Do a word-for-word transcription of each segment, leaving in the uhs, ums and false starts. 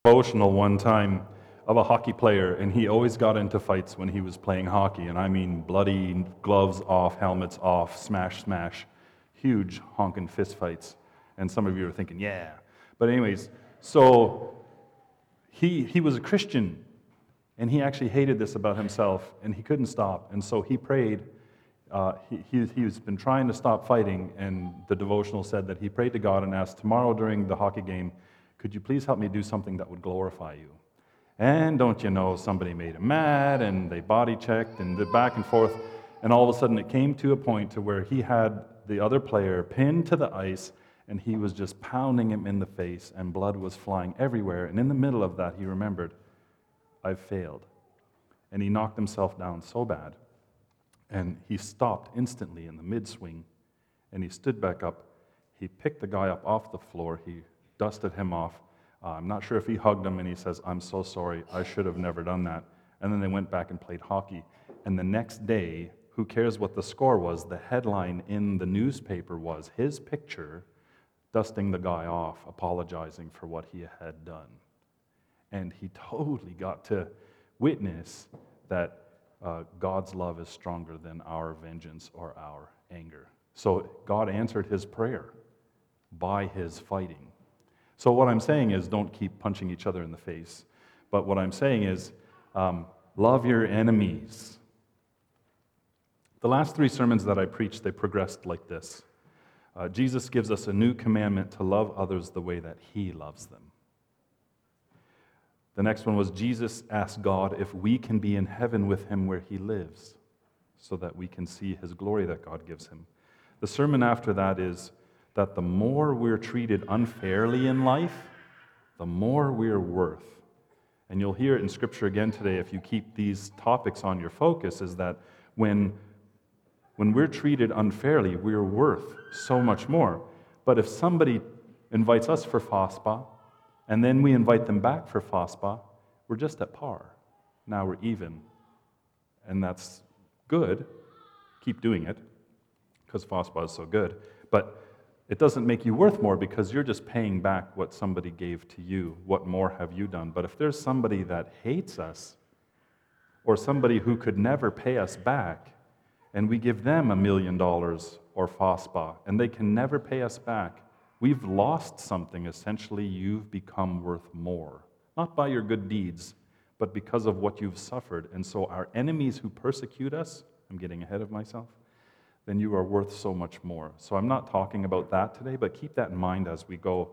Devotional one time of a hockey player, and he always got into fights when he was playing hockey, and I mean bloody gloves off, helmets off, smash, smash, huge honking fist fights. And some of you are thinking, yeah. But anyways, so he he was a Christian, and he actually hated this about himself, and he couldn't stop, and so he prayed. Uh, he, he, he's been trying to stop fighting, and the devotional said that he prayed to God and asked, tomorrow during the hockey game, could you please help me do something that would glorify you? And don't you know, somebody made him mad, and they body checked, and the back and forth, and all of a sudden it came to a point to where he had the other player pinned to the ice, and he was just pounding him in the face, and blood was flying everywhere, and in the middle of that, he remembered, I've failed. And he knocked himself down so bad. And he stopped instantly in the mid-swing, and he stood back up. He picked the guy up off the floor. He dusted him off. Uh, I'm not sure if he hugged him, and he says, I'm so sorry. I should have never done that. And then they went back and played hockey. And the next day, who cares what the score was, the headline in the newspaper was his picture dusting the guy off, apologizing for what he had done. And he totally got to witness that Uh, God's love is stronger than our vengeance or our anger. So God answered his prayer by his fighting. So what I'm saying is, don't keep punching each other in the face. But what I'm saying is, um, love your enemies. The last three sermons that I preached, they progressed like this. Uh, Jesus gives us a new commandment to love others the way that he loves them. The next one was Jesus asked God if we can be in heaven with him where he lives so that we can see his glory that God gives him. The sermon after that is that the more we're treated unfairly in life, the more we're worth. And you'll hear it in Scripture again today if you keep these topics on your focus, is that when, when we're treated unfairly, we're worth so much more. But if somebody invites us for FOSPA, and then we invite them back for FOSPA, we're just at par. Now we're even. And that's good. Keep doing it, because FOSPA is so good. But it doesn't make you worth more because you're just paying back what somebody gave to you. What more have you done? But if there's somebody that hates us, or somebody who could never pay us back, and we give them a million dollars or FOSPA, and they can never pay us back, we've lost something. Essentially, you've become worth more. Not by your good deeds, but because of what you've suffered. And so our enemies who persecute us, I'm getting ahead of myself, then you are worth so much more. So I'm not talking about that today, but keep that in mind as we go.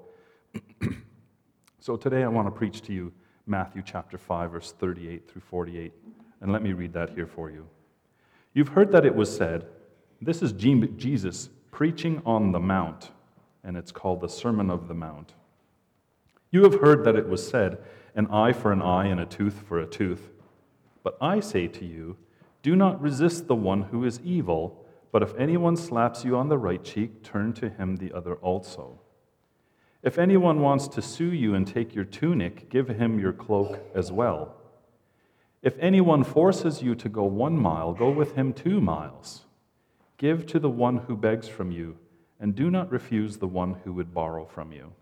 So today I want to preach to you Matthew chapter five, verse thirty-eight through forty-eight. And let me read that here for you. You've heard that it was said, this is Jesus preaching on the Mount, and it's called the Sermon of the Mount. You have heard that it was said, an eye for an eye and a tooth for a tooth. But I say to you, do not resist the one who is evil, but if anyone slaps you on the right cheek, turn to him the other also. If anyone wants to sue you and take your tunic, give him your cloak as well. If anyone forces you to go one mile, go with him two miles. Give to the one who begs from you, and do not refuse the one who would borrow from you.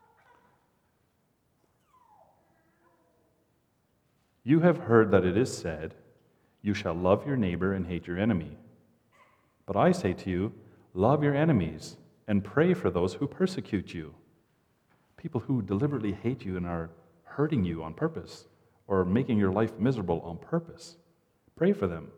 You have heard that it is said, you shall love your neighbor and hate your enemy. But I say to you, love your enemies and pray for those who persecute you. People who deliberately hate you and are hurting you on purpose or making your life miserable on purpose. Pray for them,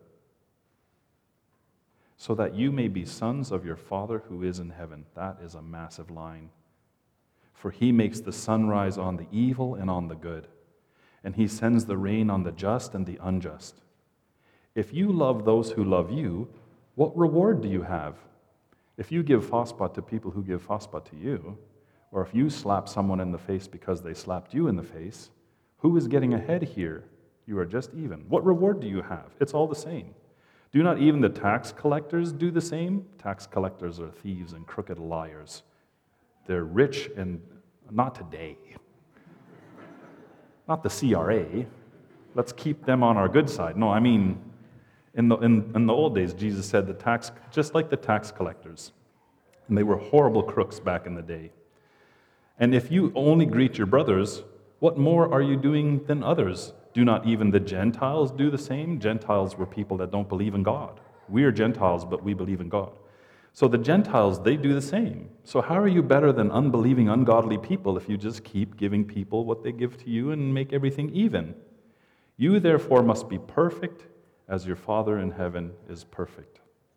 so that you may be sons of your Father who is in heaven. That is a massive line. For he makes the sun rise on the evil and on the good, and he sends the rain on the just and the unjust. If you love those who love you, what reward do you have? If you give FOSPA to people who give FOSPA to you, or if you slap someone in the face because they slapped you in the face, who is getting ahead here? You are just even. What reward do you have? It's all the same. Do not even the tax collectors do the same? Tax collectors are thieves and crooked liars. They're rich and not today. Not the C R A. Let's keep them on our good side. No, I mean, in the, in, in the old days, Jesus said the tax, just like the tax collectors. And they were horrible crooks back in the day. And if you only greet your brothers, What more are you doing than others? Do not even the Gentiles do the same? Gentiles were people that don't believe in God. We are Gentiles, but we believe in God. So the Gentiles, they do the same. So how are you better than unbelieving, ungodly people if you just keep giving people what they give to you and make everything even? You therefore must be perfect as your Father in heaven is perfect.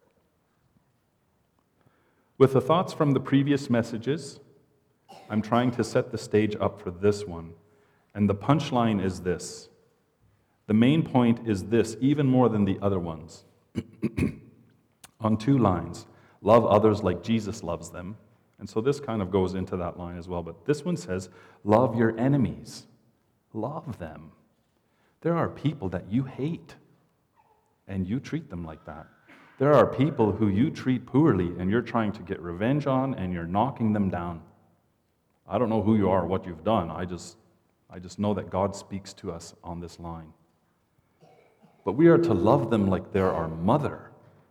With the thoughts from the previous messages, I'm trying to set the stage up for this one. And the punchline is this. The main point is this, even more than the other ones. On two lines. Love others like Jesus loves them. And so this kind of goes into that line as well. But this one says, love your enemies. Love them. There are people that you hate, and you treat them like that. There are people who you treat poorly, and you're trying to get revenge on, and you're knocking them down. I don't know who you are or what you've done. I just, I just know that God speaks to us on this line. But we are to love them like they're our mother,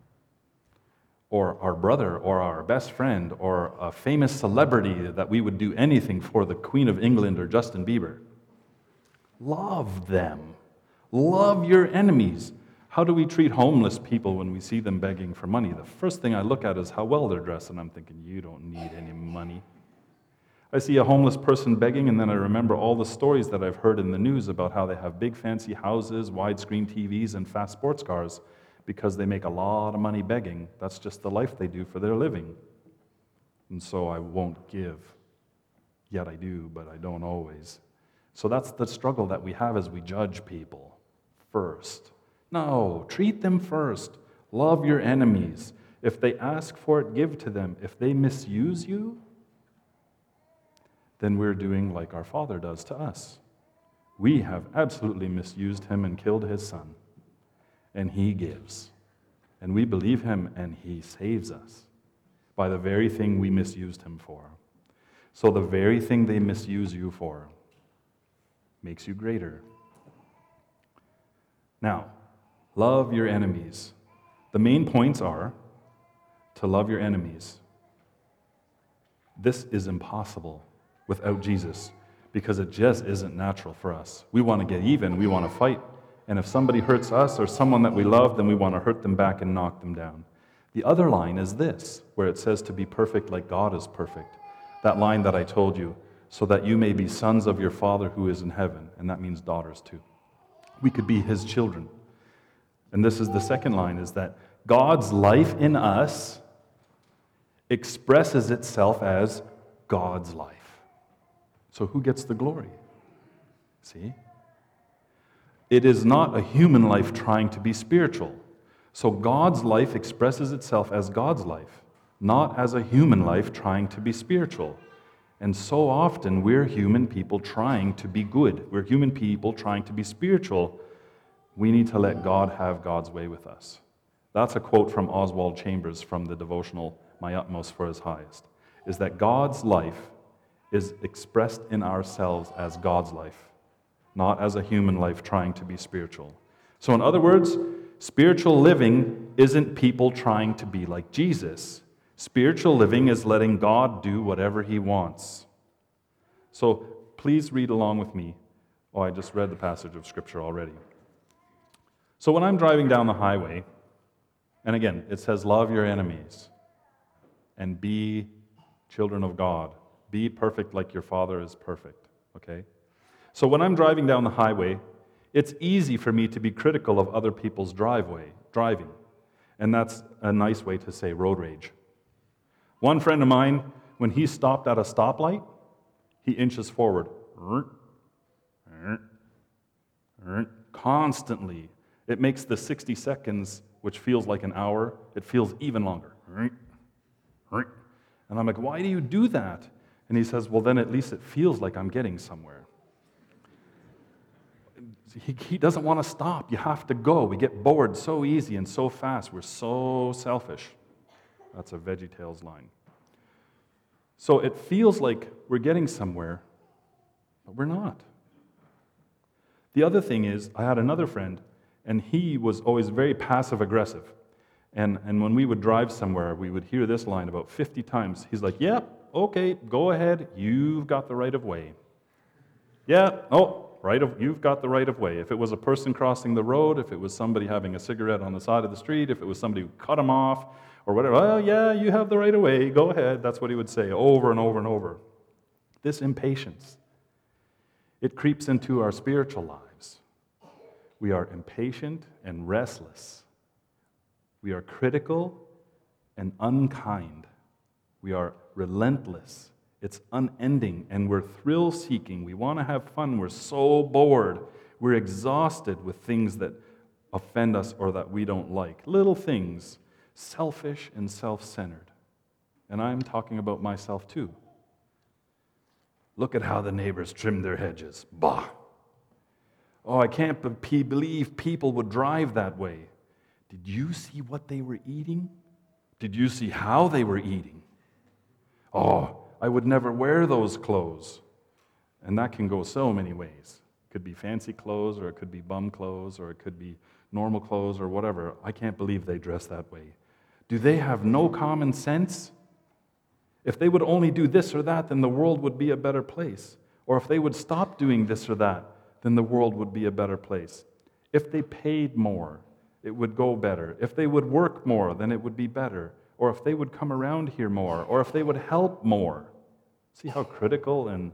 or our brother, or our best friend, or a famous celebrity that we would do anything for, the Queen of England or Justin Bieber. Love them. Love your enemies. How do we treat homeless people when we see them begging for money? The first thing I look at is how well they're dressed, and I'm thinking, you don't need any money. I see a homeless person begging, and then I remember all the stories that I've heard in the news about how they have big fancy houses, widescreen T Vs, and fast sports cars because they make a lot of money begging. That's just the life they do for their living. And so I won't give. Yet I do, but I don't always. So that's the struggle that we have as we judge people first. No, treat them first. Love your enemies. If they ask for it, give to them. If they misuse you, then we're doing like our Father does to us. We have absolutely misused him and killed his Son. And he gives. And we believe him, and he saves us by the very thing we misused him for. So the very thing they misuse you for makes you greater. Now, love your enemies. The main points are to love your enemies. This is impossible without Jesus because it just isn't natural for us. We want to get even, we want to fight. And if somebody hurts us or someone that we love, then we want to hurt them back and knock them down. The other line is this, where it says to be perfect like God is perfect. That line that I told you, so that you may be sons of your Father who is in heaven. And that means daughters too. We could be his children. And this is the second line, is that God's life in us expresses itself as God's life. So who gets the glory? See? It is not a human life trying to be spiritual. So God's life expresses itself as God's life, not as a human life trying to be spiritual. And so often we're human people trying to be good. We're human people trying to be spiritual. We need to let God have God's way with us. That's a quote from Oswald Chambers from the devotional My Utmost for His Highest, is that God's life is expressed in ourselves as God's life, not as a human life trying to be spiritual. So in other words, spiritual living isn't people trying to be like Jesus. Spiritual living is letting God do whatever he wants. So please read along with me. Oh, I just read the passage of Scripture already. So when I'm driving down the highway, and again, it says, love your enemies and be children of God. Be perfect like your Father is perfect, okay? So when I'm driving down the highway, it's easy for me to be critical of other people's driveway, driving. And that's a nice way to say road rage. One friend of mine, when he stopped at a stoplight, he inches forward. Constantly. It makes the sixty seconds, which feels like an hour, it feels even longer. And I'm like, why do you do that? And he says, well, then at least it feels like I'm getting somewhere. He, he doesn't want to stop. You have to go. We get bored so easy and so fast. We're so selfish. That's a VeggieTales line. So it feels like we're getting somewhere, but we're not. The other thing is, I had another friend, and he was always very passive-aggressive. And, and when we would drive somewhere, we would hear this line about fifty times. He's like, yep, yeah, okay, go ahead. You've got the right of way. Yeah, oh, right of, you've got the right of way. If it was a person crossing the road, if it was somebody having a cigarette on the side of the street, if it was somebody who cut him off, or whatever, well, yeah, you have the right of way, go ahead. That's what he would say over and over and over. This impatience, it creeps into our spiritual lives. We are impatient and restless. We are critical and unkind. We are relentless. It's unending, and we're thrill-seeking. We want to have fun. We're so bored. We're exhausted with things that offend us or that we don't like. Little things, selfish and self-centered. And I'm talking about myself too. Look at how the neighbors trim their hedges. Bah! Oh, I can't be- believe people would drive that way. Did you see what they were eating? Did you see how they were eating? Oh, I would never wear those clothes. And that can go so many ways. It could be fancy clothes, or it could be bum clothes, or it could be normal clothes, or whatever. I can't believe they dress that way. Do they have no common sense? If they would only do this or that, then the world would be a better place. Or if they would stop doing this or that, then the world would be a better place. If they paid more, it would go better. If they would work more, then it would be better. Or if they would come around here more, or if they would help more. See how critical and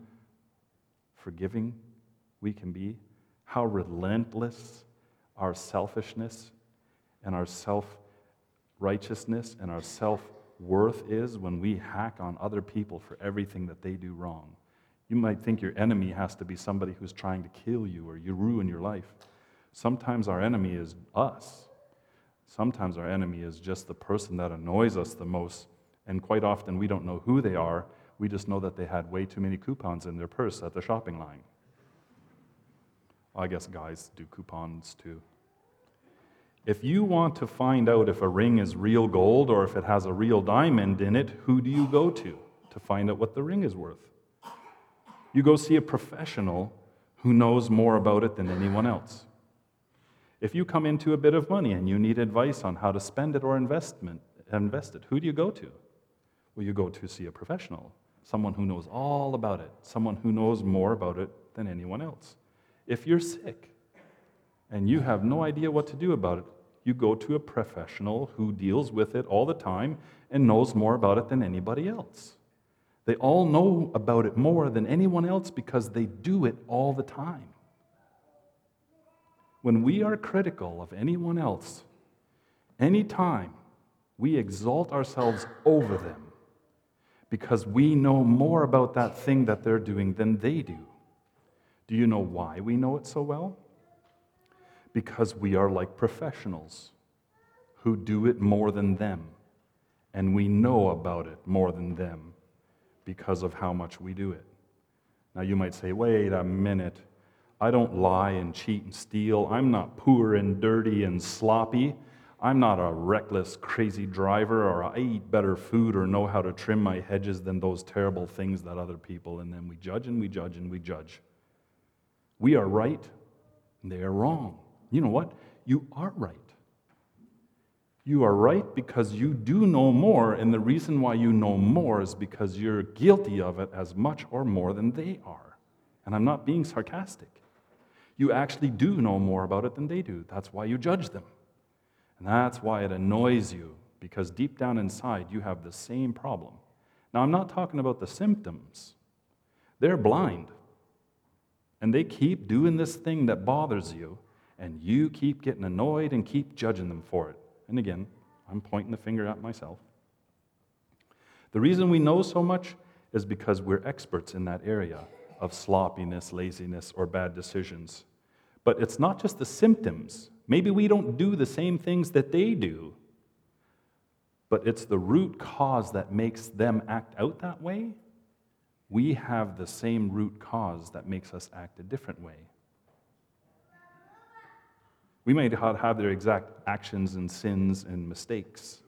unforgiving we can be? How relentless our selfishness and our self-righteousness and our self-worth is when we hack on other people for everything that they do wrong. You might think your enemy has to be somebody who's trying to kill you or you ruin your life. Sometimes our enemy is us. Sometimes our enemy is just the person that annoys us the most, and quite often we don't know who they are. We just know that they had way too many coupons in their purse at the shopping line. Well, I guess guys do coupons too. If you want to find out if a ring is real gold or if it has a real diamond in it, who do you go to to find out what the ring is worth? You go see a professional who knows more about it than anyone else. If you come into a bit of money and you need advice on how to spend it or investment, invest it, who do you go to? Well, you go to see a professional, someone who knows all about it, someone who knows more about it than anyone else. If you're sick and you have no idea what to do about it, you go to a professional who deals with it all the time and knows more about it than anybody else. They all know about it more than anyone else because they do it all the time. When we are critical of anyone else, anytime we exalt ourselves over them because we know more about that thing that they're doing than they do. Do you know why we know it so well? Because we are like professionals who do it more than them, and we know about it more than them because of how much we do it. Now you might say, wait a minute, I don't lie and cheat and steal. I'm not poor and dirty and sloppy. I'm not a reckless, crazy driver, or I eat better food or know how to trim my hedges than those terrible things that other people, and then we judge and we judge and we judge. We are right, and they are wrong. You know what? You are right. You are right because you do know more, and the reason why you know more is because you're guilty of it as much or more than they are. And I'm not being sarcastic. You actually do know more about it than they do. That's why you judge them. And that's why it annoys you, because deep down inside you have the same problem. Now, I'm not talking about the symptoms. They're blind. And they keep doing this thing that bothers you, and you keep getting annoyed and keep judging them for it. And again, I'm pointing the finger at myself. The reason we know so much is because we're experts in that area of sloppiness, laziness, or bad decisions. But it's not just the symptoms. Maybe we don't do the same things that they do, but it's the root cause that makes them act out that way. We have the same root cause that makes us act a different way. We may not have their exact actions and sins and mistakes,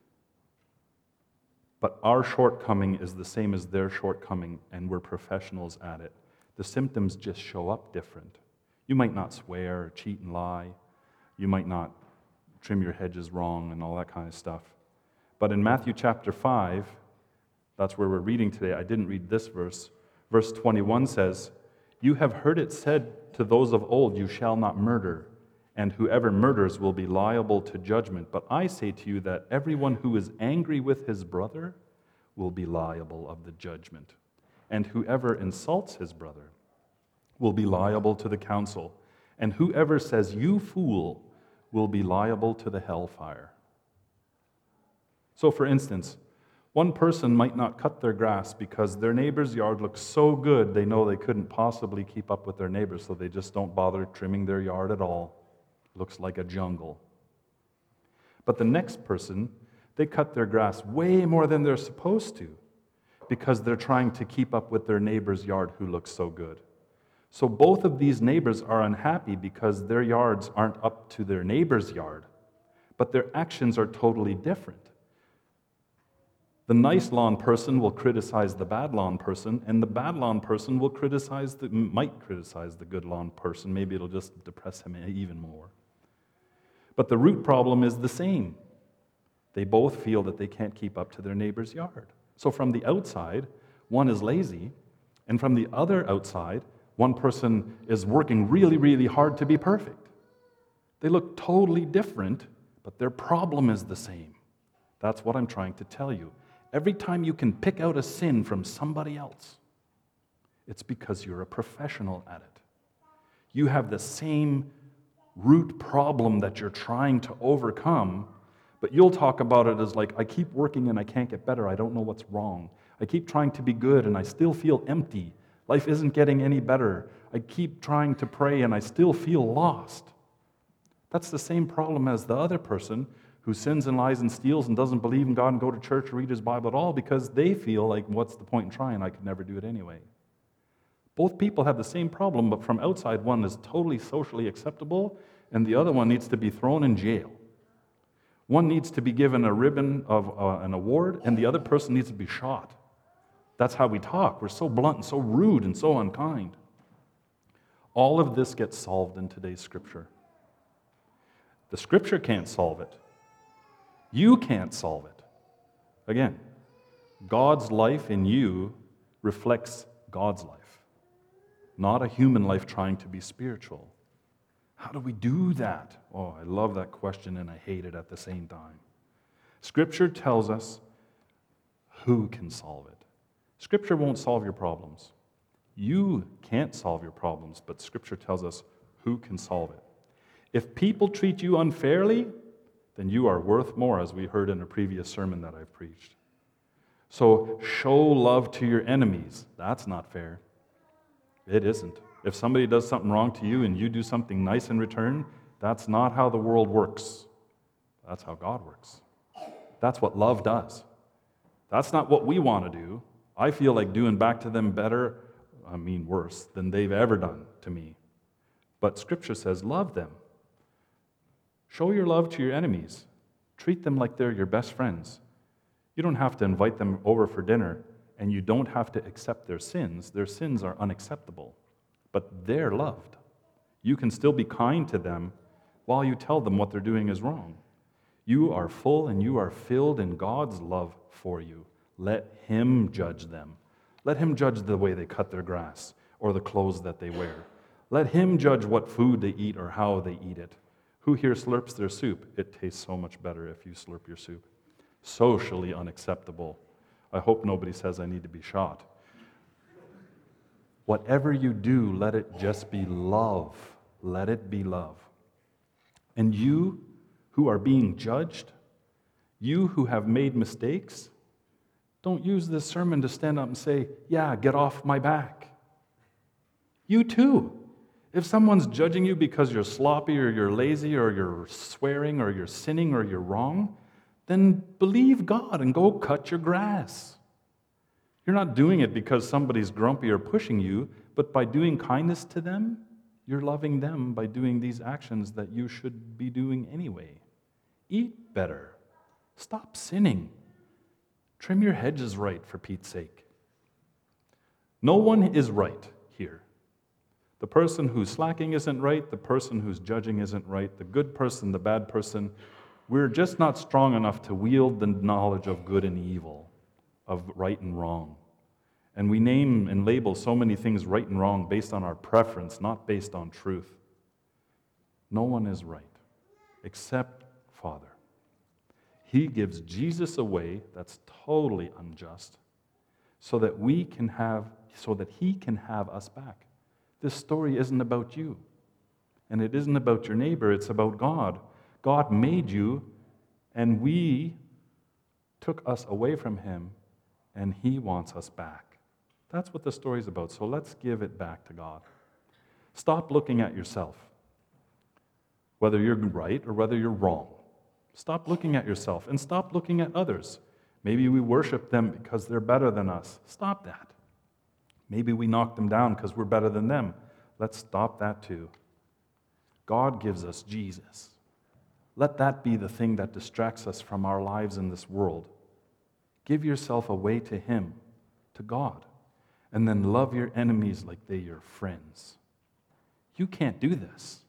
but our shortcoming is the same as their shortcoming, and we're professionals at it. The symptoms just show up different. You might not swear or cheat and lie. You might not trim your hedges wrong and all that kind of stuff. But in Matthew chapter five, that's where we're reading today. I didn't read this verse. Verse twenty-one says, You have heard it said to those of old, 'You shall not murder,' and whoever murders will be liable to judgment. But I say to you that everyone who is angry with his brother will be liable of the judgment, and whoever insults his brother will be liable to the council, and whoever says, 'You fool,' will be liable to the hellfire." So, for instance, one person might not cut their grass because their neighbor's yard looks so good they know they couldn't possibly keep up with their neighbors, so they just don't bother trimming their yard at all. It looks like a jungle. But the next person, they cut their grass way more than they're supposed to because they're trying to keep up with their neighbor's yard who looks so good. So both of these neighbors are unhappy because their yards aren't up to their neighbor's yard, but their actions are totally different. The nice lawn person will criticize the bad lawn person, and the bad lawn person will criticize the, might criticize the good lawn person. Maybe it'll just depress him even more. But the root problem is the same. They both feel that they can't keep up to their neighbor's yard. So from the outside, one is lazy, and from the other outside, one person is working really, really hard to be perfect. They look totally different, but their problem is the same. That's what I'm trying to tell you. Every time you can pick out a sin from somebody else, it's because you're a professional at it. You have the same root problem that you're trying to overcome, but you'll talk about it as like, I keep working and I can't get better. I don't know what's wrong. I keep trying to be good and I still feel empty. Life isn't getting any better. I keep trying to pray and I still feel lost. That's the same problem as the other person who sins and lies and steals and doesn't believe in God and go to church or read his Bible at all because they feel like, what's the point in trying? I could never do it anyway. Both people have the same problem, but from outside, one is totally socially acceptable and the other one needs to be thrown in jail. One needs to be given a ribbon of uh, an award and the other person needs to be shot. That's how we talk. We're so blunt and so rude and so unkind. All of this gets solved in today's scripture. The scripture can't solve it. You can't solve it. Again, God's life in you reflects God's life, not a human life trying to be spiritual. How do we do that? Oh, I love that question and I hate it at the same time. Scripture tells us who can solve it. Scripture won't solve your problems. You can't solve your problems, but Scripture tells us who can solve it. If people treat you unfairly, then you are worth more, as we heard in a previous sermon that I've preached. So show love to your enemies. That's not fair. It isn't. If somebody does something wrong to you and you do something nice in return, that's not how the world works. That's how God works. That's what love does. That's not what we want to do. I feel like doing back to them better, I mean worse, than they've ever done to me. But Scripture says, love them. Show your love to your enemies. Treat them like they're your best friends. You don't have to invite them over for dinner, and you don't have to accept their sins. Their sins are unacceptable, but they're loved. You can still be kind to them while you tell them what they're doing is wrong. You are full and you are filled in God's love for you. Let Him judge them. Let Him judge the way they cut their grass or the clothes that they wear. Let Him judge what food they eat or how they eat it. Who here slurps their soup? It tastes so much better if you slurp your soup. Socially unacceptable. I hope nobody says I need to be shot. Whatever you do, let it just be love. Let it be love. And you who are being judged, you who have made mistakes, don't use this sermon to stand up and say, yeah, get off my back. You too. If someone's judging you because you're sloppy or you're lazy or you're swearing or you're sinning or you're wrong, then believe God and go cut your grass. You're not doing it because somebody's grumpy or pushing you, but by doing kindness to them, you're loving them by doing these actions that you should be doing anyway. Eat better. Stop sinning. Trim your hedges right, for Pete's sake. No one is right here. The person who's slacking isn't right. The person who's judging isn't right. The good person, the bad person. We're just not strong enough to wield the knowledge of good and evil, of right and wrong. And we name and label so many things right and wrong based on our preference, not based on truth. No one is right except Father. He gives Jesus away that's totally unjust so that we can have, so that he can have us back. This story isn't about you. And it isn't about your neighbor, it's about God. God made you, and we took us away from him, and he wants us back. That's what the story's about. So let's give it back to God. Stop looking at yourself, whether you're right or whether you're wrong. Stop looking at yourself and stop looking at others. Maybe we worship them because they're better than us. Stop that. Maybe we knock them down because we're better than them. Let's stop that too. God gives us Jesus. Let that be the thing that distracts us from our lives in this world. Give yourself away to him, to God. And then love your enemies like they're your friends. You can't do this.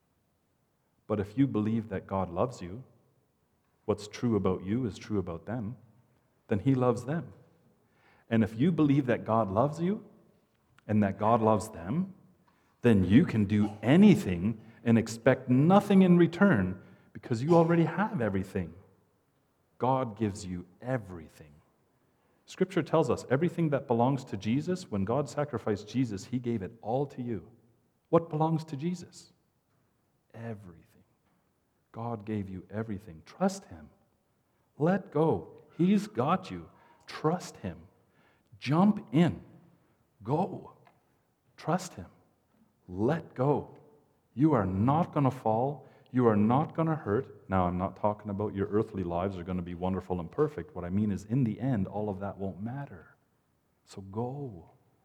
But if you believe that God loves you, what's true about you is true about them, then he loves them. And if you believe that God loves you and that God loves them, then you can do anything and expect nothing in return because you already have everything. God gives you everything. Scripture tells us everything that belongs to Jesus, when God sacrificed Jesus, he gave it all to you. What belongs to Jesus? Everything. God gave you everything. Trust him. Let go. He's got you. Trust him. Jump in. Go. Trust him. Let go. You are not going to fall. You are not going to hurt. Now, I'm not talking about your earthly lives are going to be wonderful and perfect. What I mean is, in the end, all of that won't matter. So go.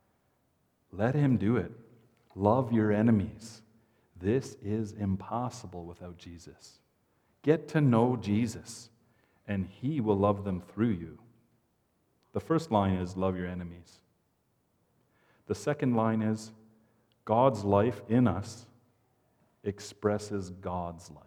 Let him do it. Love your enemies. This is impossible without Jesus. Get to know Jesus, and he will love them through you. The first line is, love your enemies. The second line is, God's life in us expresses God's life,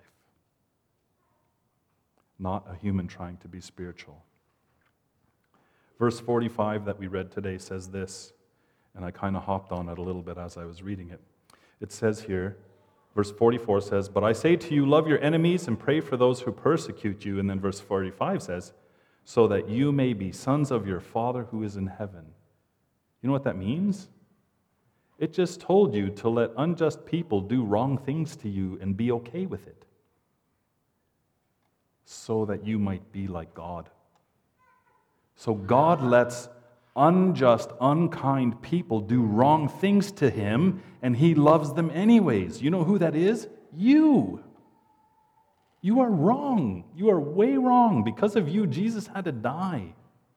not a human trying to be spiritual. Verse forty-five that we read today says this, and I kind of hopped on it a little bit as I was reading it. It says here, verse forty-four says, "But I say to you, love your enemies and pray for those who persecute you." And then verse forty-five says, "So that you may be sons of your Father who is in heaven." You know what that means? It just told you to let unjust people do wrong things to you and be okay with it, so that you might be like God. So God lets unjust, unkind people do wrong things to him, and he loves them anyways. You know who that is? You. You are wrong. You are way wrong. Because of you, Jesus had to die.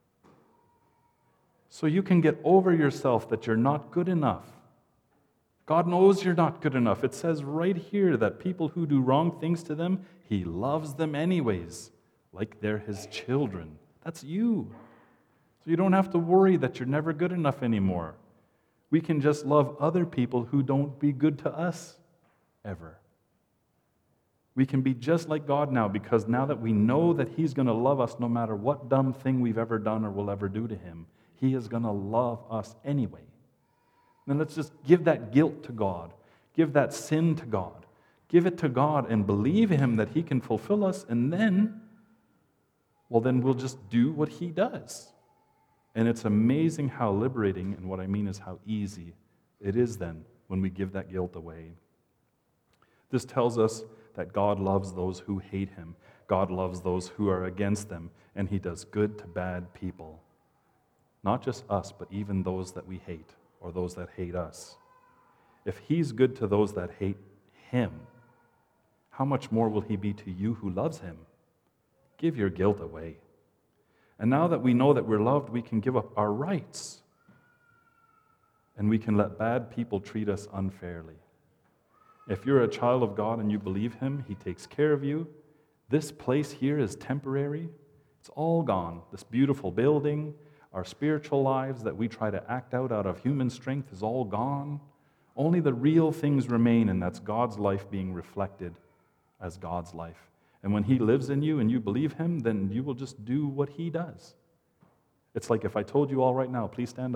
So you can get over yourself that you're not good enough. God knows you're not good enough. It says right here that people who do wrong things to them, he loves them anyways, like they're his children. That's you. So you don't have to worry that you're never good enough anymore. We can just love other people who don't be good to us ever. We can be just like God now, because now that we know that he's going to love us no matter what dumb thing we've ever done or will ever do to him, he is going to love us anyway. Then let's just give that guilt to God. Give that sin to God. Give it to God and believe him that he can fulfill us, and then, well, then we'll just do what he does. And it's amazing how liberating, and what I mean is how easy it is then when we give that guilt away. This tells us that God loves those who hate him. God loves those who are against them, and he does good to bad people. Not just us, but even those that we hate, or those that hate us. If he's good to those that hate him, how much more will he be to you who loves him? Give your guilt away. And now that we know that we're loved, we can give up our rights. And we can let bad people treat us unfairly. If you're a child of God and you believe him, he takes care of you. This place here is temporary. It's all gone. This beautiful building, our spiritual lives that we try to act out out of human strength is all gone. Only the real things remain, and that's God's life being reflected as God's life. And when he lives in you and you believe him, then you will just do what he does. It's like if I told you all right now, please stand up.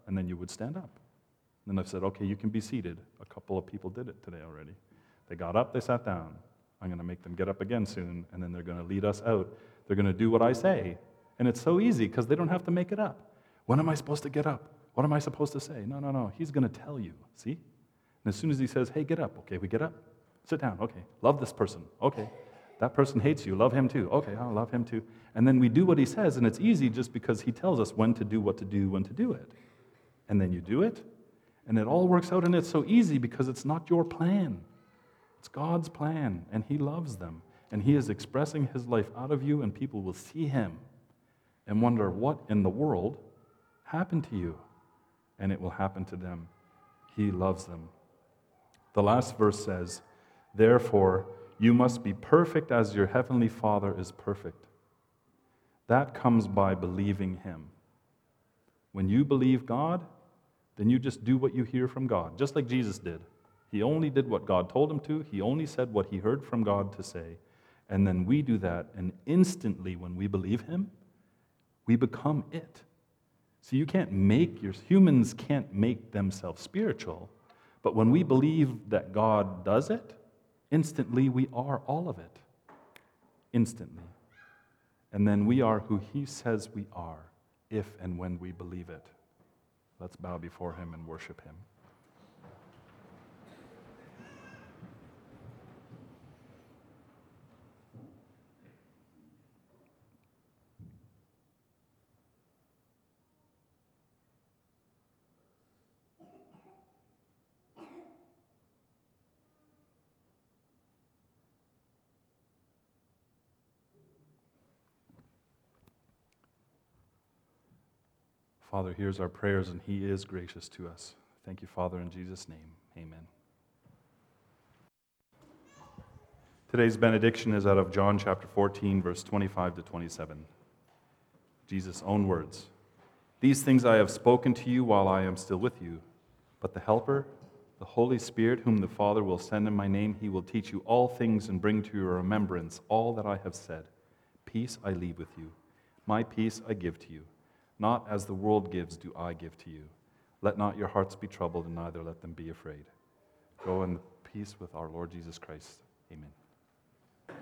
and then you would stand up. And then I've said, okay, you can be seated. A couple of people did it today already. They got up, they sat down. I'm going to make them get up again soon, and then they're going to lead us out. They're going to do what I say. And it's so easy because they don't have to make it up. When am I supposed to get up? What am I supposed to say? No, no, no. He's going to tell you. See? And as soon as he says, hey, get up. Okay, we get up. Sit down. Okay. Love this person. Okay. That person hates you. Love him too. Okay, I'll love him too. And then we do what he says, and it's easy just because he tells us when to do what to do, when to do it. And then you do it, and it all works out, and it's so easy because it's not your plan. It's God's plan, and he loves them. And he is expressing his life out of you, and people will see him and wonder, what in the world happened to you? And it will happen to them. He loves them. The last verse says, therefore, you must be perfect as your heavenly Father is perfect. That comes by believing him. When you believe God, then you just do what you hear from God, just like Jesus did. He only did what God told him to. He only said what he heard from God to say. And then we do that, and instantly when we believe him, we become it. So you can't make your, humans can't make themselves spiritual, but when we believe that God does it, instantly we are all of it. Instantly. And then we are who he says we are, if and when we believe it. Let's bow before him and worship him. Father hears our prayers, and he is gracious to us. Thank you, Father, in Jesus' name. Amen. Today's benediction is out of John chapter fourteen, verse twenty-five to twenty-seven. Jesus' own words. These things I have spoken to you while I am still with you, but the Helper, the Holy Spirit, whom the Father will send in my name, he will teach you all things and bring to your remembrance all that I have said. Peace I leave with you. My peace I give to you. Not as the world gives do I give to you. Let not your hearts be troubled, and neither let them be afraid. Go in peace with our Lord Jesus Christ. Amen.